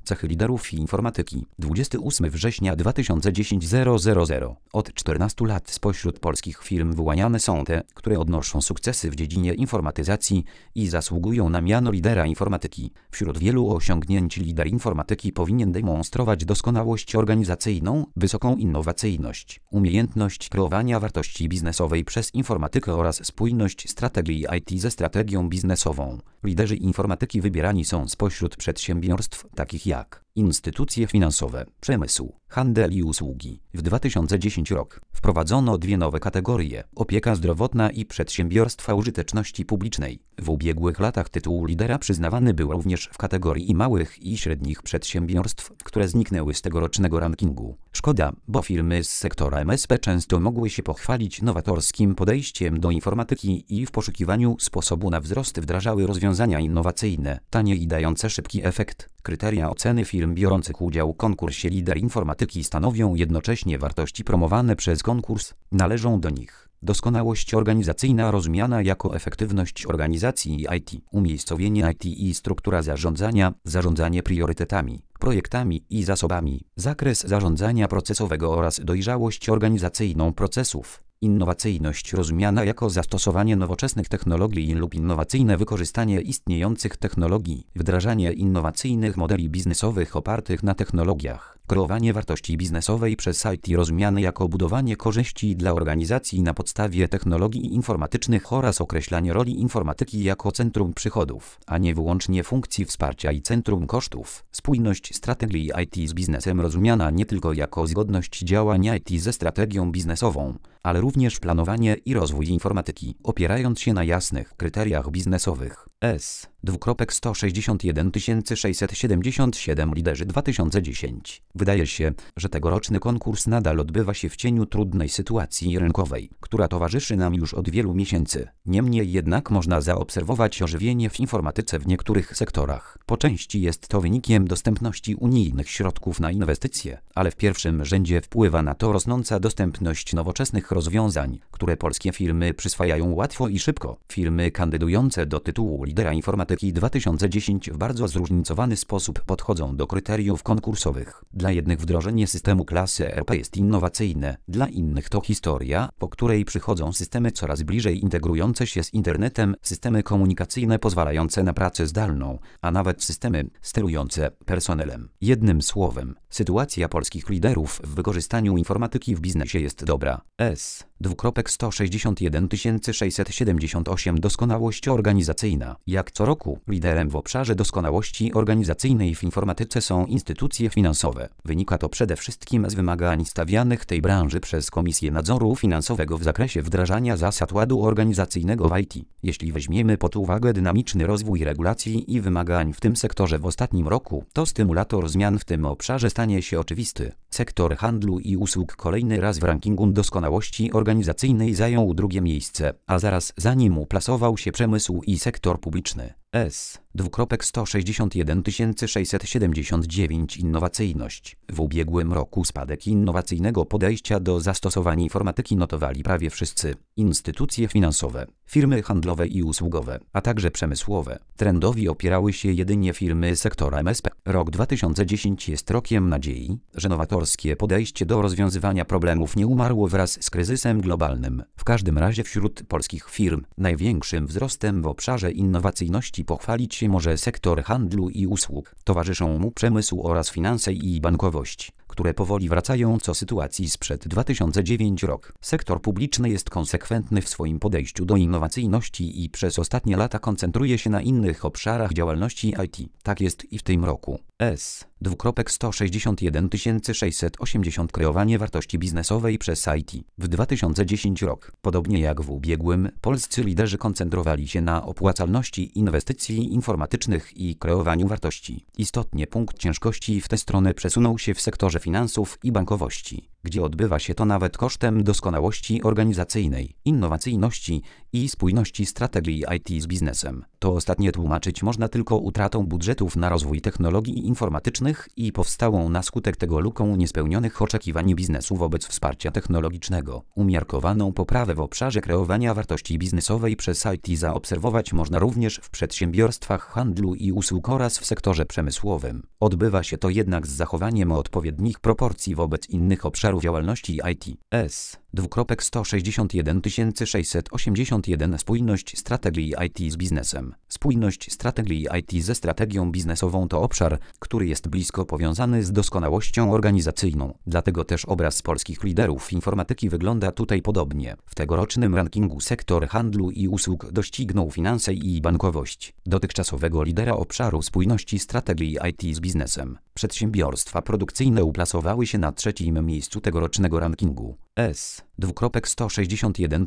Cechy liderów informatyki. 28 września 2010 000. Od 14 lat spośród polskich firm wyłaniane są te, które odnoszą sukcesy w dziedzinie informatyzacji i zasługują na miano lidera informatyki. Wśród wielu osiągnięć lider informatyki powinien demonstrować doskonałość organizacyjną, wysoką innowacyjność, umiejętność kreowania wartości biznesowej przez informatykę oraz spójność strategii IT ze strategią biznesową. Liderzy informatyki wybierani są spośród przedsiębiorstw takich jak instytucje finansowe, przemysł, handel i usługi. W 2010 rok wprowadzono dwie nowe kategorie: opieka zdrowotna i przedsiębiorstwa użyteczności publicznej. W ubiegłych latach tytuł lidera przyznawany był również w kategorii małych i średnich przedsiębiorstw, które zniknęły z tegorocznego rankingu. Szkoda, bo firmy z sektora MSP często mogły się pochwalić nowatorskim podejściem do informatyki i w poszukiwaniu sposobu na wzrost wdrażały rozwiązania innowacyjne, tanie i dające szybki efekt. Kryteria oceny firm biorących udział w konkursie Lider Informatyki stanowią jednocześnie wartości promowane przez konkurs. Należą do nich doskonałość organizacyjna rozumiana jako efektywność organizacji IT, umiejscowienie IT i struktura zarządzania, zarządzanie priorytetami, projektami i zasobami, zakres zarządzania procesowego oraz dojrzałość organizacyjną procesów. Innowacyjność rozumiana jako zastosowanie nowoczesnych technologii lub innowacyjne wykorzystanie istniejących technologii, wdrażanie innowacyjnych modeli biznesowych opartych na technologiach, kreowanie wartości biznesowej przez IT rozumiane jako budowanie korzyści dla organizacji na podstawie technologii informatycznych oraz określanie roli informatyki jako centrum przychodów, a nie wyłącznie funkcji wsparcia i centrum kosztów. Spójność strategii IT z biznesem rozumiana nie tylko jako zgodność działań IT ze strategią biznesową, ale również planowanie i rozwój informatyki, opierając się na jasnych kryteriach biznesowych. S.161 677 Liderzy 2010. Wydaje się, że tegoroczny konkurs nadal odbywa się w cieniu trudnej sytuacji rynkowej, która towarzyszy nam już od wielu miesięcy. Niemniej jednak można zaobserwować ożywienie w informatyce w niektórych sektorach. Po części jest to wynikiem dostępności unijnych środków na inwestycje, ale w pierwszym rzędzie wpływa na to rosnąca dostępność nowoczesnych rozwiązań, które polskie firmy przyswajają łatwo i szybko. Firmy kandydujące do tytułu Lidera Informatyki 2010 w bardzo zróżnicowany sposób podchodzą do kryteriów konkursowych. Dla jednych wdrożenie systemu klasy ERP jest innowacyjne, dla innych to historia, po której przychodzą systemy coraz bliżej integrujące się z internetem, systemy komunikacyjne pozwalające na pracę zdalną, a nawet systemy sterujące personelem. Jednym słowem, sytuacja polskich liderów w wykorzystaniu informatyki w biznesie jest dobra. S.161 678 Doskonałość organizacyjna. Jak co roku, liderem w obszarze doskonałości organizacyjnej w informatyce są instytucje finansowe. Wynika to przede wszystkim z wymagań stawianych tej branży przez Komisję Nadzoru Finansowego w zakresie wdrażania zasad ładu organizacyjnego w IT. Jeśli weźmiemy pod uwagę dynamiczny rozwój regulacji i wymagań w tym sektorze w ostatnim roku, to stymulator zmian w tym obszarze stanie się oczywisty. Sektor handlu i usług kolejny raz w rankingu doskonałości organizacyjnej zajął drugie miejsce, a zaraz za nim uplasował się przemysł i sektor publiczny. S.161 679 Innowacyjność. W ubiegłym roku spadek innowacyjnego podejścia do zastosowań informatyki notowali prawie wszyscy. Instytucje finansowe, firmy handlowe i usługowe, a także przemysłowe. Trendowi opierały się jedynie firmy sektora MSP. Rok 2010 jest rokiem nadziei, że nowatorskie podejście do rozwiązywania problemów nie umarło wraz z kryzysem globalnym. W każdym razie wśród polskich firm największym wzrostem w obszarze innowacyjności pochwalić się może sektor handlu i usług. Towarzyszą mu przemysł oraz finanse i bankowość, które powoli wracają do sytuacji sprzed 2009 rok. Sektor publiczny jest konsekwentny w swoim podejściu do innowacyjności i przez ostatnie lata koncentruje się na innych obszarach działalności IT. Tak jest i w tym roku. S.161 680 Kreowanie wartości biznesowej przez IT. W 2010 rok, podobnie jak w ubiegłym, polscy liderzy koncentrowali się na opłacalności inwestycji informatycznych i kreowaniu wartości. Istotnie punkt ciężkości w tę stronę przesunął się w sektorze finansów i bankowości. gdzie odbywa się to nawet kosztem doskonałości organizacyjnej, innowacyjności i spójności strategii IT z biznesem. To ostatnie tłumaczyć można tylko utratą budżetów na rozwój technologii informatycznych i powstałą na skutek tego luką niespełnionych oczekiwań biznesu wobec wsparcia technologicznego. Umiarkowaną poprawę w obszarze kreowania wartości biznesowej przez IT zaobserwować można również w przedsiębiorstwach handlu i usług oraz w sektorze przemysłowym. Odbywa się to jednak z zachowaniem odpowiednich proporcji wobec innych obszarów działalności IT. S. 61681 Spójność strategii IT z biznesem. Spójność strategii IT ze strategią biznesową to obszar, który jest blisko powiązany z doskonałością organizacyjną. Dlatego też obraz polskich liderów informatyki wygląda tutaj podobnie. W tegorocznym rankingu sektor handlu i usług doścignął finanse i bankowość. Dotychczasowego lidera obszaru spójności strategii IT z biznesem. Przedsiębiorstwa produkcyjne uplasowały się na trzecim miejscu tegorocznego rankingu. S. 161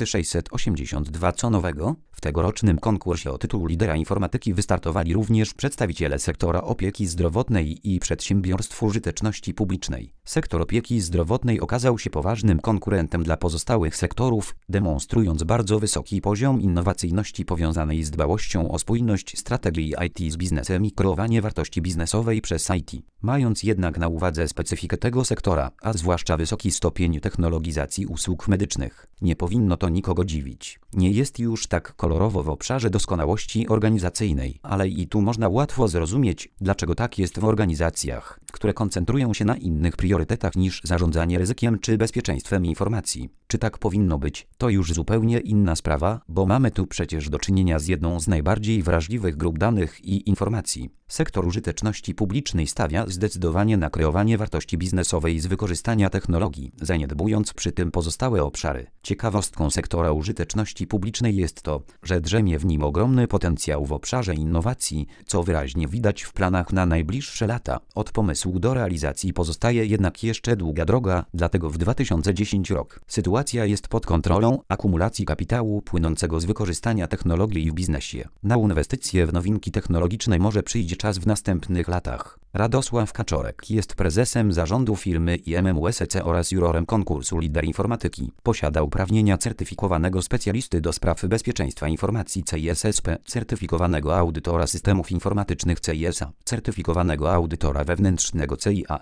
682 Co nowego? W tegorocznym konkursie o tytuł lidera informatyki wystartowali również przedstawiciele sektora opieki zdrowotnej i przedsiębiorstw użyteczności publicznej. Sektor opieki zdrowotnej okazał się poważnym konkurentem dla pozostałych sektorów, demonstrując bardzo wysoki poziom innowacyjności powiązanej z dbałością o spójność strategii IT z biznesem i kreowanie wartości biznesowej przez IT. Mając jednak na uwadze specyfikę tego sektora, a zwłaszcza wysoki stopień technologizacji usług medycznych, nie powinno to nikogo dziwić. Nie jest już tak kolorowo w obszarze doskonałości organizacyjnej, ale i tu można łatwo zrozumieć, dlaczego tak jest w organizacjach, które koncentrują się na innych priorytetach niż zarządzanie ryzykiem czy bezpieczeństwem informacji. Czy tak powinno być, to już zupełnie inna sprawa, bo mamy tu przecież do czynienia z jedną z najbardziej wrażliwych grup danych i informacji. Sektor użyteczności publicznej stawia zdecydowanie na kreowanie wartości biznesowej z wykorzystania technologii, zaniedbując przy tym pozostałe obszary. Ciekawostką sektora użyteczności publicznej jest to, że drzemie w nim ogromny potencjał w obszarze innowacji, co wyraźnie widać w planach na najbliższe lata. Od pomysłu do realizacji pozostaje jednak jeszcze długa droga, dlatego w 2010 rok sytuacja jest pod kontrolą akumulacji kapitału płynącego z wykorzystania technologii w biznesie. Na inwestycje w nowinki technologiczne może przyjdzie czas w następnych latach. Radosław Kaczorek jest prezesem zarządu firmy IMM-USC oraz jurorem konkursu Lider Informatyki. Posiada uprawnienia certyfikowanego specjalisty do spraw bezpieczeństwa informacji CISSP, certyfikowanego audytora systemów informatycznych CISA, certyfikowanego audytora wewnętrznego CIA,